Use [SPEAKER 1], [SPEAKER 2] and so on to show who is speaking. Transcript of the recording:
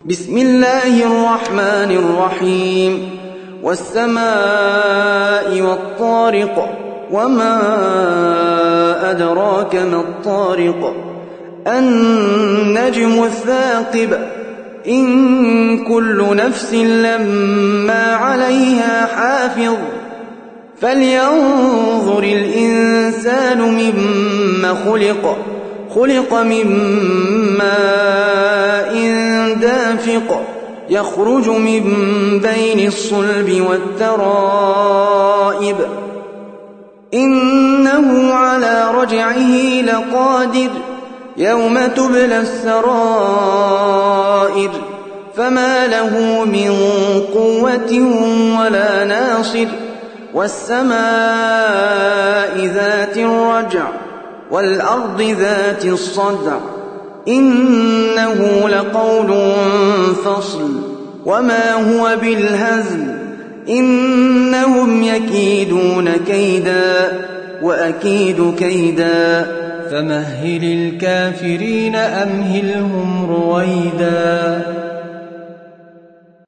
[SPEAKER 1] بسم الله الرحمن الرحيم والسماء والطارق وما أدراك ما الطارق النجم الثاقب إن كل نفس لما عليها حافظ فلينظر الإنسان مما خلق من ماء دافق يخرج من بين الصلب والترائب إنه على رجعه لقادر يوم تبلى السرائر فما له من قوة ولا ناصر والسماء ذات الرجع والأرض ذات الصدع إنه لقول فصل وما هو بالهزل إنهم يكيدون كيدا وأكيد كيدا
[SPEAKER 2] فمهل الكافرين أمهلهم رويدا